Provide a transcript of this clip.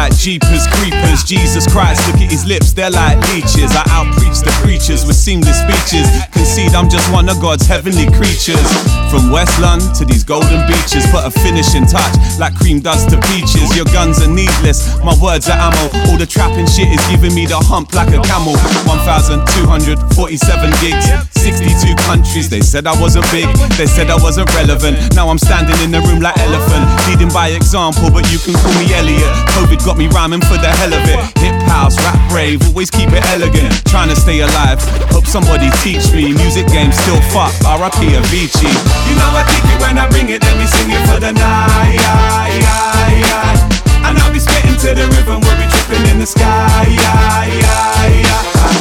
like Jeepers Creepers. Jesus Christ, look at his lips, they're like leeches. I outpreach the preachers with seamless speeches. Concede I'm just one of God's heavenly creatures. From West London to these golden beaches, put a finishing touch like cream does to peaches. Your guns are needless, my words are ammo. All the trapping shit is giving me the hump like a camel. 1,247 gigs, 62 countries. They said I wasn't big, they said I wasn't relevant. Now I'm standing in the room like elephant, leading by example, but you can call me Elliot. COVID got me rhyming for the hell of it. Hip house, rap brave, always keep it elegant. Trying to stay alive, hope somebody teach me. Music game still fuck, R.I.P. Avicii. You know I dig it when I bring it, then we sing it for the night. And I'll be spitting to the rhythm, we'll be tripping in the sky.